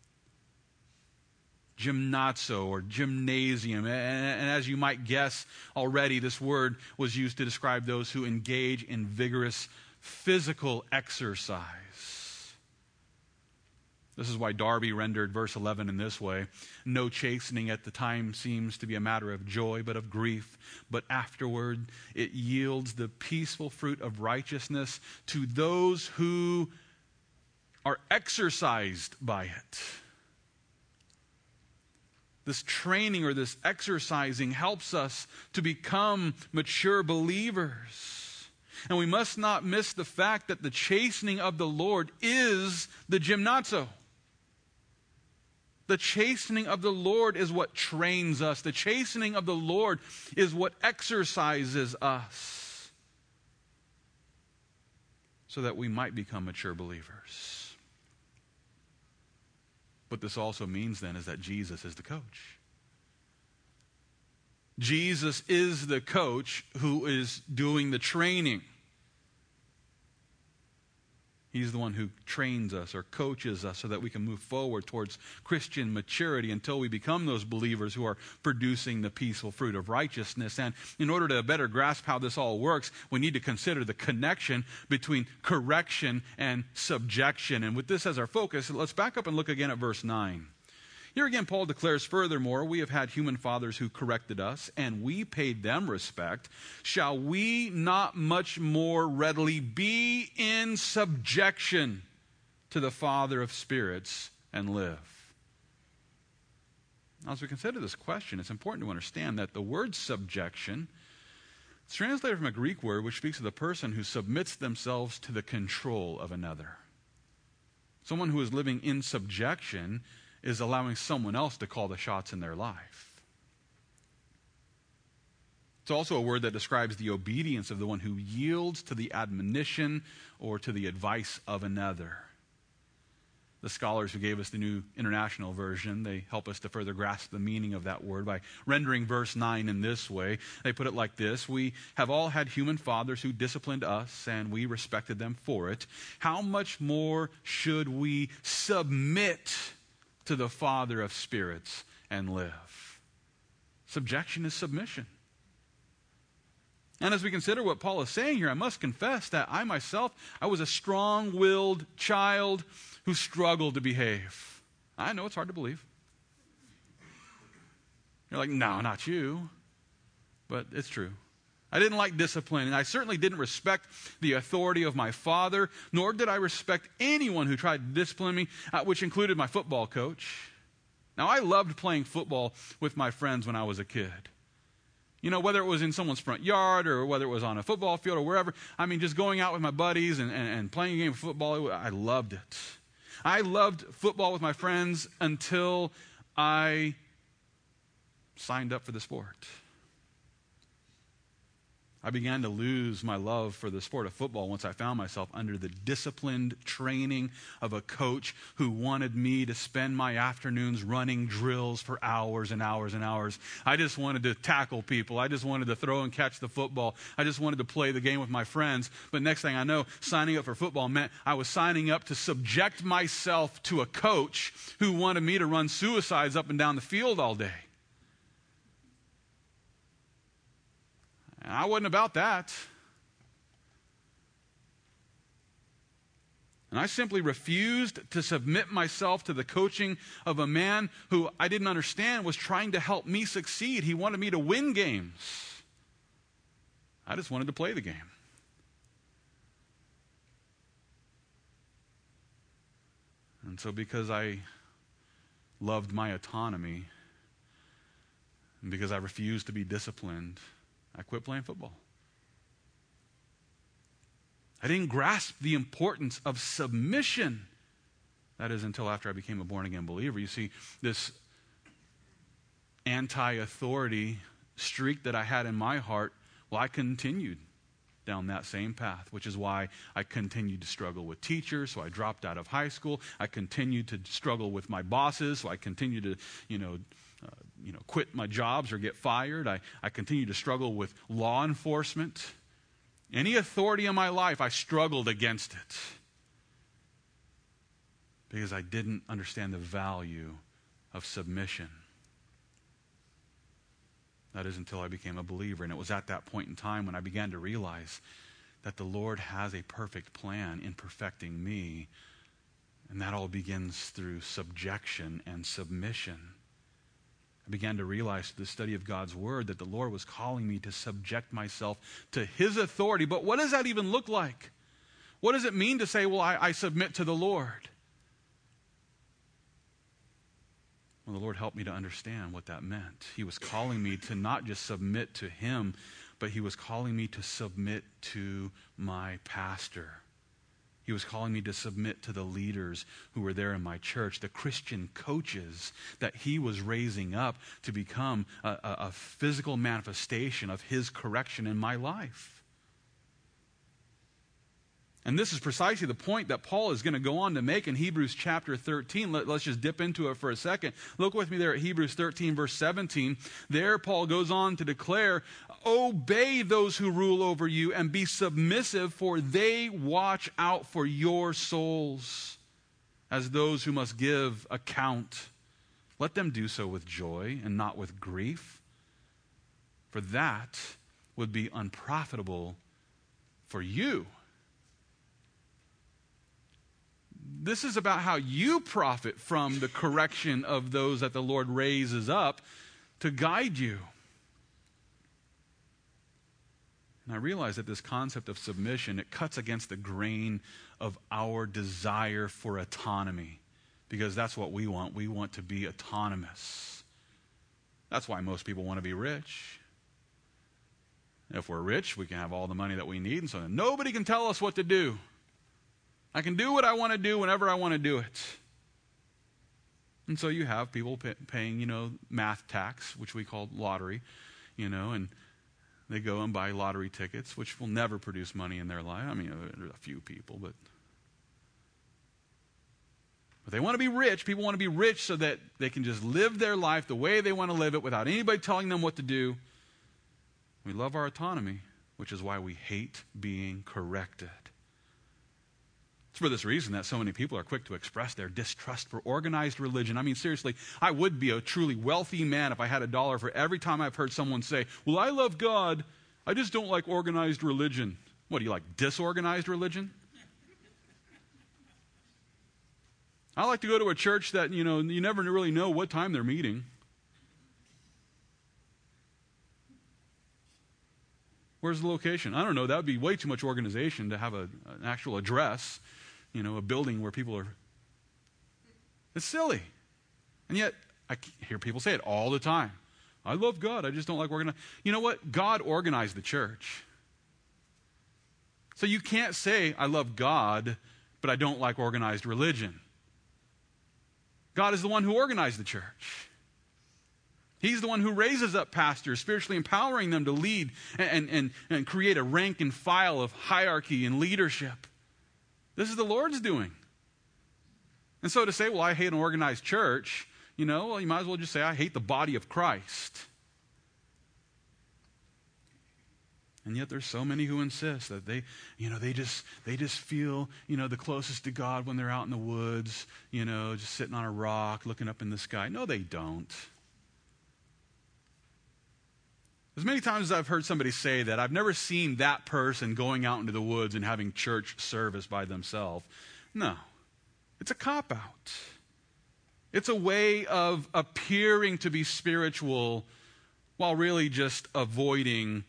Gymnazo or gymnasium. And as you might guess already, this word was used to describe those who engage in vigorous physical exercise. This is why Darby rendered verse 11 in this way. No chastening at the time seems to be a matter of joy, but of grief. But afterward, it yields the peaceful fruit of righteousness to those who are exercised by it. This training or this exercising helps us to become mature believers. And we must not miss the fact that the chastening of the Lord is the gymnazo. The chastening of the Lord is what trains us. The chastening of the Lord is what exercises us so that we might become mature believers. What this also means then is that Jesus is the coach. Jesus is the coach who is doing the training. He's the one who trains us or coaches us so that we can move forward towards Christian maturity until we become those believers who are producing the peaceful fruit of righteousness. And in order to better grasp how this all works, we need to consider the connection between correction and subjection. And with this as our focus, let's back up and look again at verse 9. Here again, Paul declares, furthermore, we have had human fathers who corrected us, and we paid them respect. Shall we not much more readily be in subjection to the Father of spirits and live? Now, as we consider this question, it's important to understand that the word subjection is translated from a Greek word which speaks of the person who submits themselves to the control of another. Someone who is living in subjection is allowing someone else to call the shots in their life. It's also a word that describes the obedience of the one who yields to the admonition or to the advice of another. The scholars who gave us the New International Version, they help us to further grasp the meaning of that word by rendering verse 9 in this way. They put it like this: we have all had human fathers who disciplined us, and we respected them for it. How much more should we submit to the Father of spirits and live. Subjection is submission. And as we consider what Paul is saying here, I must confess that I myself, I was a strong-willed child who struggled to behave. I know it's hard to believe. You're like, no, not you. But it's true. I didn't like discipline, and I certainly didn't respect the authority of my father, nor did I respect anyone who tried to discipline me, which included my football coach. Now, I loved playing football with my friends when I was a kid. You know, whether it was in someone's front yard or whether it was on a football field or wherever. I mean, just going out with my buddies and playing a game of football, I loved it. I loved football with my friends until I signed up for the sport. I began to lose my love for the sport of football once I found myself under the disciplined training of a coach who wanted me to spend my afternoons running drills for hours and hours and hours. I just wanted to tackle people. I just wanted to throw and catch the football. I just wanted to play the game with my friends. But next thing I know, signing up for football meant I was signing up to subject myself to a coach who wanted me to run suicides up and down the field all day. And I wasn't about that. And I simply refused to submit myself to the coaching of a man who I didn't understand was trying to help me succeed. He wanted me to win games. I just wanted to play the game. And so because I loved my autonomy, and because I refused to be disciplined, I quit playing football. I didn't grasp the importance of submission. That is until after I became a born-again believer. You see, this anti-authority streak that I had in my heart, well, I continued down that same path, which is why I continued to struggle with teachers, so I dropped out of high school. I continued to struggle with my bosses, so I continued to, quit my jobs or get fired. I continued to struggle with law enforcement. Any authority in my life, I struggled against it because I didn't understand the value of submission. That is until I became a believer. And it was at that point in time when I began to realize that the Lord has a perfect plan in perfecting me. And that all begins through subjection and submission. I began to realize through the study of God's Word that the Lord was calling me to subject myself to His authority. But what does that even look like? What does it mean to say, well, I submit to the Lord? Well, the Lord helped me to understand what that meant. He was calling me to not just submit to Him, but He was calling me to submit to my pastor. He was calling me to submit to the leaders who were there in my church, the Christian coaches that He was raising up to become a physical manifestation of His correction in my life. And this is precisely the point that Paul is going to go on to make in Hebrews chapter 13. Let's just dip into it for a second. Look with me there at Hebrews 13, verse 17. There, Paul goes on to declare, "Obey those who rule over you and be submissive, for they watch out for your souls as those who must give account. Let them do so with joy and not with grief, for that would be unprofitable for you." This is about how you profit from the correction of those that the Lord raises up to guide you. And I realize that this concept of submission, it cuts against the grain of our desire for autonomy, because that's what we want. We want to be autonomous. That's why most people want to be rich. If we're rich, we can have all the money that we need, and so nobody can tell us what to do. I can do what I want to do whenever I want to do it. And so you have people paying, math tax, which we call lottery, and they go and buy lottery tickets, which will never produce money in their life. I mean, there's a few people, but they want to be rich. People want to be rich so that they can just live their life the way they want to live it without anybody telling them what to do. We love our autonomy, which is why we hate being corrected. It's for this reason that so many people are quick to express their distrust for organized religion. I mean, seriously, I would be a truly wealthy man if I had $1 for every time I've heard someone say, well, I love God, I just don't like organized religion. What, do you like disorganized religion? I like to go to a church that, you never really know what time they're meeting. Where's the location? I don't know. That would be way too much organization to have an actual address, a building where people are. It's silly. And yet, I hear people say it all the time. I love God. I just don't like organized. You know what? God organized the church. So you can't say, I love God, but I don't like organized religion. God is the one who organized the church. He's the one who raises up pastors, spiritually empowering them to lead and create a rank and file of hierarchy and leadership. This is the Lord's doing. And so to say, well, I hate an organized church, you might as well just say, I hate the body of Christ. And yet there's so many who insist that they just feel, the closest to God when they're out in the woods, just sitting on a rock, looking up in the sky. No, they don't. As many times as I've heard somebody say that, I've never seen that person going out into the woods and having church service by themselves. No. It's a cop-out. It's a way of appearing to be spiritual while really just avoiding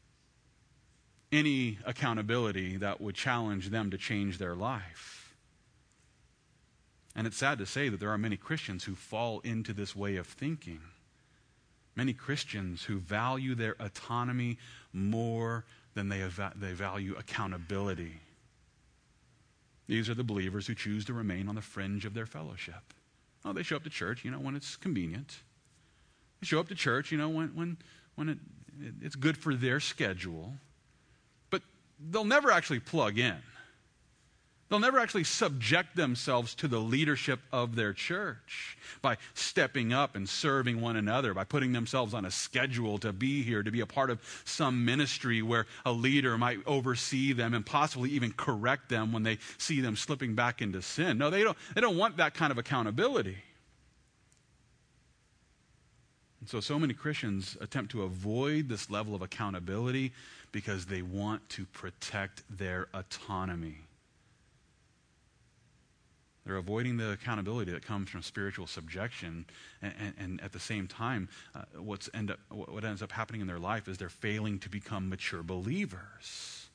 any accountability that would challenge them to change their life. And it's sad to say that there are many Christians who fall into this way of thinking. Many Christians who value their autonomy more than they value accountability. These are the believers who choose to remain on the fringe of their fellowship. Oh, they show up to church, when it's convenient. They show up to church, when it's good for their schedule. But they'll never actually plug in. They'll never actually subject themselves to the leadership of their church by stepping up and serving one another, by putting themselves on a schedule to be here, to be a part of some ministry where a leader might oversee them and possibly even correct them when they see them slipping back into sin. No, they don't want that kind of accountability. And so many Christians attempt to avoid this level of accountability because they want to protect their autonomy. They're avoiding the accountability that comes from spiritual subjection, and at the same time, what ends up happening in their life is they're failing to become mature believers.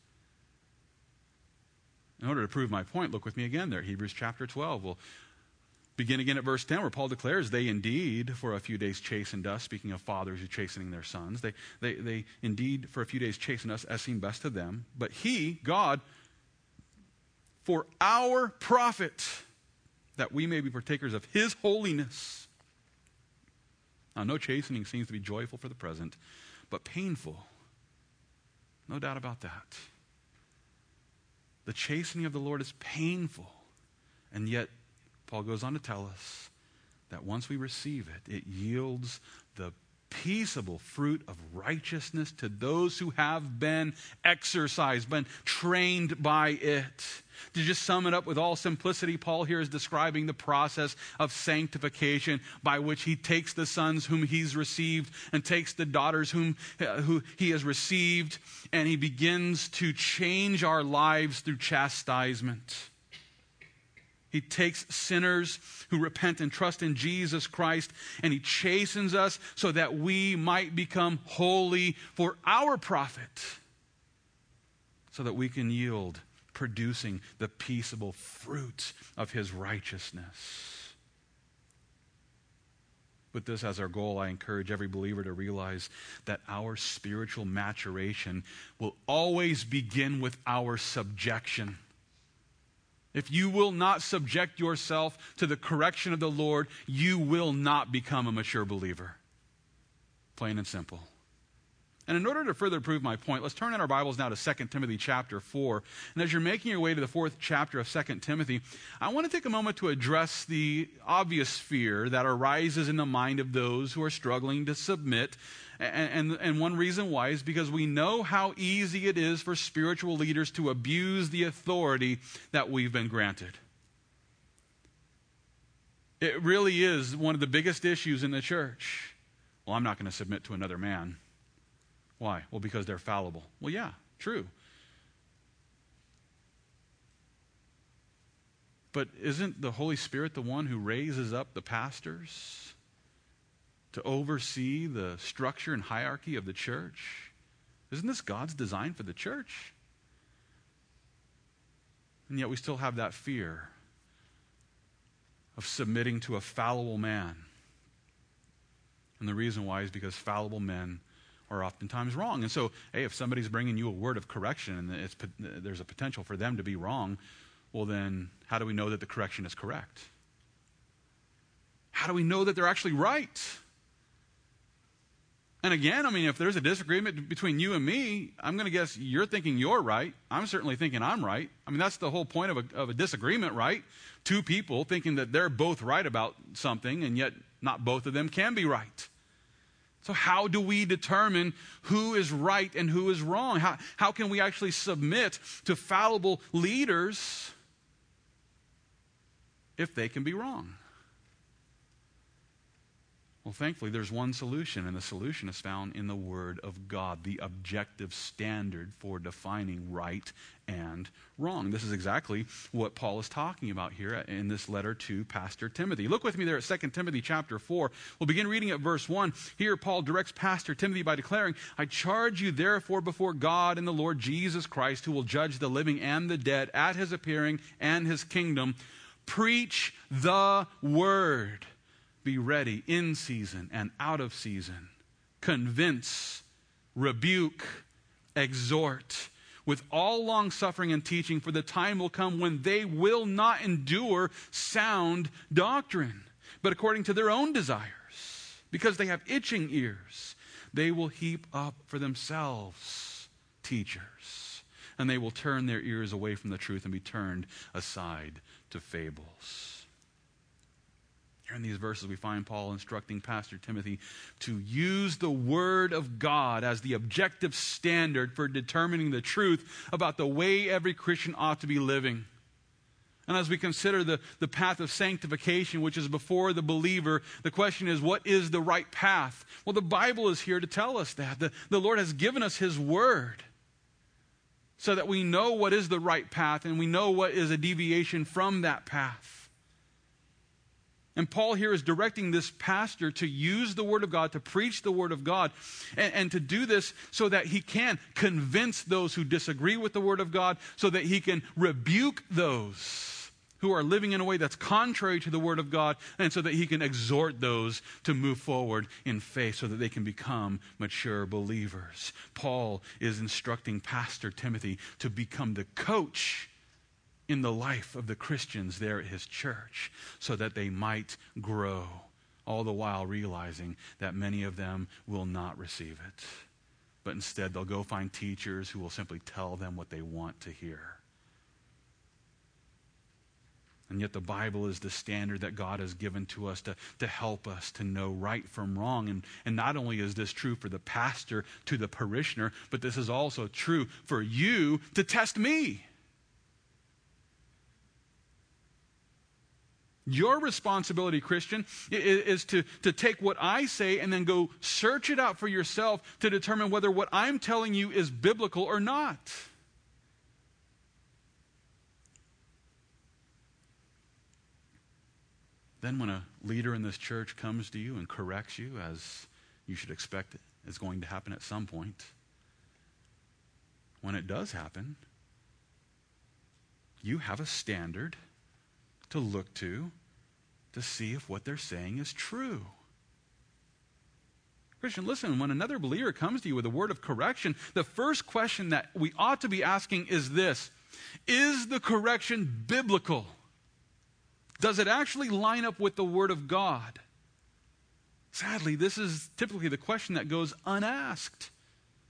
In order to prove my point, look with me again there, Hebrews chapter 12. We'll begin again at verse 10, where Paul declares, they indeed for a few days chastened us, speaking of fathers who chastening their sons. They indeed for a few days chastened us as seemed best to them, but he, God, for our profit, that we may be partakers of his holiness. Now, no chastening seems to be joyful for the present, but painful. No doubt about that. The chastening of the Lord is painful. And yet, Paul goes on to tell us that once we receive it, it yields the peaceable fruit of righteousness to those who have been exercised, been trained by it. To just sum it up with all simplicity, Paul here is describing the process of sanctification by which he takes the sons whom he's received and takes the daughters who he has received, and he begins to change our lives through chastisement. He takes sinners who repent and trust in Jesus Christ, and he chastens us so that we might become holy for our profit, so that we can yield, producing the peaceable fruit of his righteousness. With this as our goal, I encourage every believer to realize that our spiritual maturation will always begin with our subjection. If you will not subject yourself to the correction of the Lord, you will not become a mature believer. Plain and simple. And in order to further prove my point, let's turn in our Bibles now to 2 Timothy chapter 4. And as you're making your way to the 4th chapter of 2 Timothy, I want to take a moment to address the obvious fear that arises in the mind of those who are struggling to submit. And one reason why is because we know how easy it is for spiritual leaders to abuse the authority that we've been granted. It really is one of the biggest issues in the church. Well, I'm not going to submit to another man. Why? Well, because they're fallible. Well, yeah, true. But isn't the Holy Spirit the one who raises up the pastors to oversee the structure and hierarchy of the church? Isn't this God's design for the church? And yet we still have that fear of submitting to a fallible man. And the reason why is because fallible men are oftentimes wrong. And so, hey, if somebody's bringing you a word of correction and there's a potential for them to be wrong, well then, how do we know that the correction is correct? How do we know that they're actually right? And again, I mean, if there's a disagreement between you and me, I'm going to guess you're thinking you're right. I'm certainly thinking I'm right. I mean, that's the whole point of a disagreement, right? Two people thinking that they're both right about something, and yet not both of them can be right. So how do we determine who is right and who is wrong? How can we actually submit to fallible leaders if they can be wrong? Well, thankfully, there's one solution, and the solution is found in the Word of God, the objective standard for defining right and wrong. This is exactly what Paul is talking about here in this letter to Pastor Timothy. Look with me there at 2 Timothy chapter 4. We'll begin reading at verse 1. Here, Paul directs Pastor Timothy by declaring, I charge you therefore before God and the Lord Jesus Christ, who will judge the living and the dead at his appearing and his kingdom. Preach the word. Be ready in season and out of season. Convince, rebuke, exhort with all long-suffering and teaching, for the time will come when they will not endure sound doctrine, but according to their own desires, because they have itching ears, they will heap up for themselves teachers, and they will turn their ears away from the truth and be turned aside to fables. In these verses, we find Paul instructing Pastor Timothy to use the Word of God as the objective standard for determining the truth about the way every Christian ought to be living. And as we consider the path of sanctification, which is before the believer, the question is, what is the right path? Well, the Bible is here to tell us that. The Lord has given us His Word so that we know what is the right path and we know what is a deviation from that path. And Paul here is directing this pastor to use the Word of God, to preach the Word of God, and to do this so that he can convince those who disagree with the Word of God, so that he can rebuke those who are living in a way that's contrary to the Word of God, and so that he can exhort those to move forward in faith so that they can become mature believers. Paul is instructing Pastor Timothy to become the coach in the life of the Christians there at his church, so that they might grow, all the while realizing that many of them will not receive it, but instead they'll go find teachers who will simply tell them what they want to hear. And yet the Bible is the standard that God has given to us to help us to know right from wrong. And not only is this true for the pastor to the parishioner, but this is also true for you to test me. Your responsibility, Christian, is to take what I say and then go search it out for yourself to determine whether what I'm telling you is biblical or not. Then when a leader in this church comes to you and corrects you, as you should expect is going to happen at some point, when it does happen, you have a standard to look to see if what they're saying is true. Christian, listen, when another believer comes to you with a word of correction, the first question that we ought to be asking is this: is the correction biblical? Does it actually line up with the Word of God? Sadly, this is typically the question that goes unasked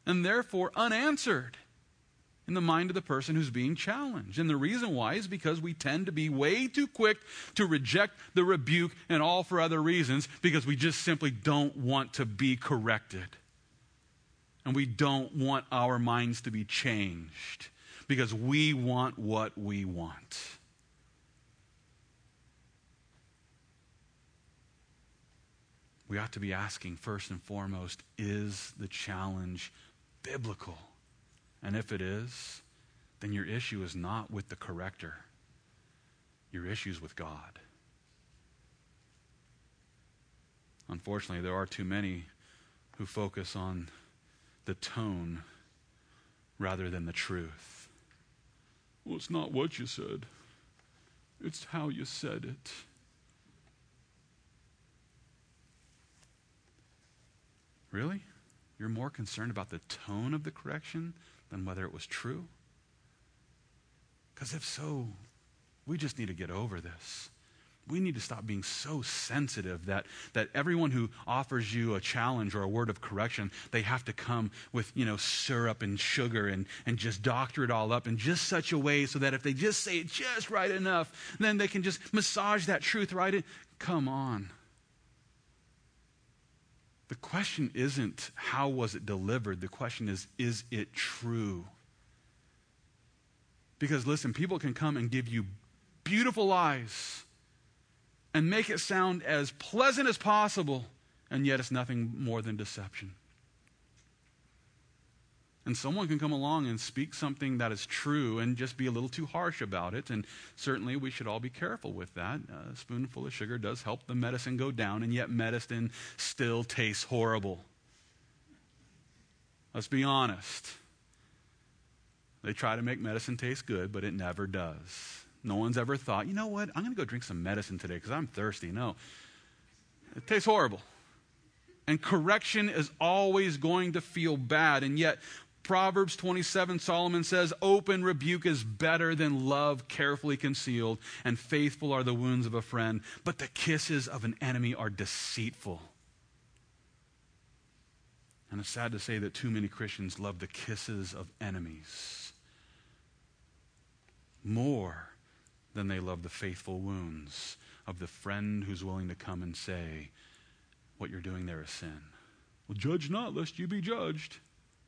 and therefore unanswered in the mind of the person who's being challenged. And the reason why is because we tend to be way too quick to reject the rebuke, and all for other reasons, because we just simply don't want to be corrected. And we don't want our minds to be changed because we want what we want. We ought to be asking first and foremost, is the challenge biblical? And if it is, then your issue is not with the corrector. Your issue is with God. Unfortunately, there are too many who focus on the tone rather than the truth. Well, it's not what you said. It's how you said it. Really? You're more concerned about the tone of the correction than whether it was true? Because if so, we just need to get over this. We need to stop being so sensitive that everyone who offers you a challenge or a word of correction, they have to come with, syrup and sugar and just doctor it all up in just such a way so that if they just say it just right enough, then they can just massage that truth right in. Come on. The question isn't how was it delivered. The question is it true? Because listen, people can come and give you beautiful lies and make it sound as pleasant as possible, and yet it's nothing more than deception. And someone can come along and speak something that is true and just be a little too harsh about it, and certainly we should all be careful with that. A spoonful of sugar does help the medicine go down, and yet medicine still tastes horrible. Let's be honest. They try to make medicine taste good, but it never does. No one's ever thought, you know what, I'm going to go drink some medicine today because I'm thirsty. No. It tastes horrible. And correction is always going to feel bad. And yet, Proverbs 27, Solomon says, open rebuke is better than love carefully concealed, and faithful are the wounds of a friend, but the kisses of an enemy are deceitful. And it's sad to say that too many Christians love the kisses of enemies more than they love the faithful wounds of the friend who's willing to come and say, what you're doing there is sin. Well, judge not, lest you be judged.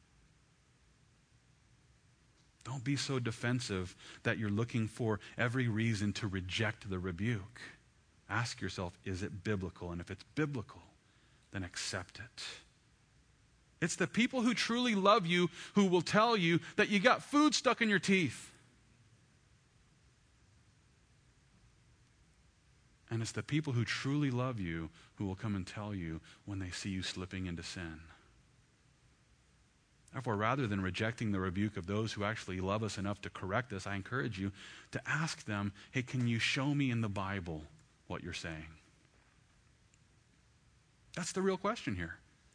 Don't be so defensive that you're looking for every reason to reject the rebuke. Ask yourself, is it biblical? And if it's biblical, then accept it. It's the people who truly love you who will tell you that you got food stuck in your teeth. And it's the people who truly love you who will come and tell you when they see you slipping into sin. Therefore, rather than rejecting the rebuke of those who actually love us enough to correct us, I encourage you to ask them, hey, can you show me in the Bible what you're saying? That's the real question here.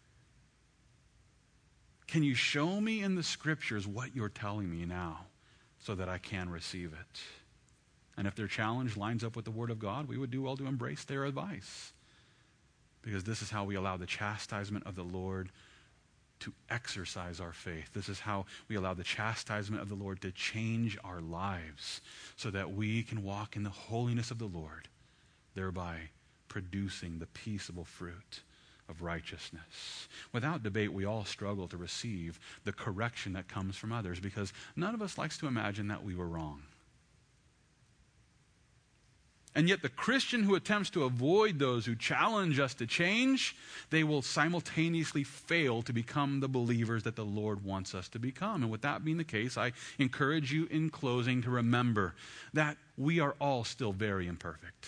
Can you show me in the Scriptures what you're telling me now so that I can receive it? And if their challenge lines up with the Word of God, we would do well to embrace their advice. Because this is how we allow the chastisement of the Lord to exercise our faith. This is how we allow the chastisement of the Lord to change our lives so that we can walk in the holiness of the Lord, thereby producing the peaceable fruit of righteousness. Without debate, we all struggle to receive the correction that comes from others because none of us likes to imagine that we were wrong. And yet the Christian who attempts to avoid those who challenge us to change, they will simultaneously fail to become the believers that the Lord wants us to become. And with that being the case, I encourage you in closing to remember that we are all still very imperfect.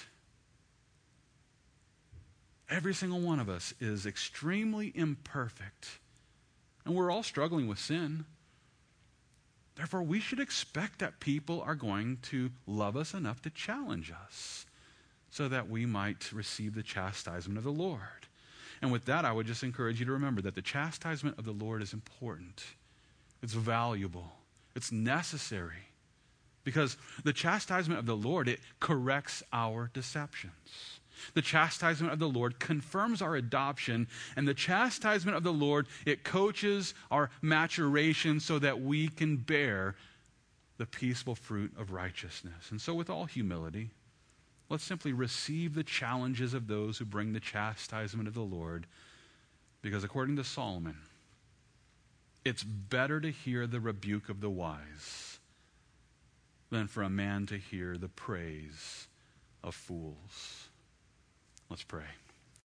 Every single one of us is extremely imperfect. And we're all struggling with sin. Therefore, we should expect that people are going to love us enough to challenge us so that we might receive the chastisement of the Lord. And with that, I would just encourage you to remember that the chastisement of the Lord is important. It's valuable. It's necessary. Because the chastisement of the Lord, it corrects our deceptions. The chastisement of the Lord confirms our adoption, and the chastisement of the Lord, it coaches our maturation so that we can bear the peaceful fruit of righteousness. And so with all humility, let's simply receive the challenges of those who bring the chastisement of the Lord, because according to Solomon, it's better to hear the rebuke of the wise than for a man to hear the praise of fools. Let's pray.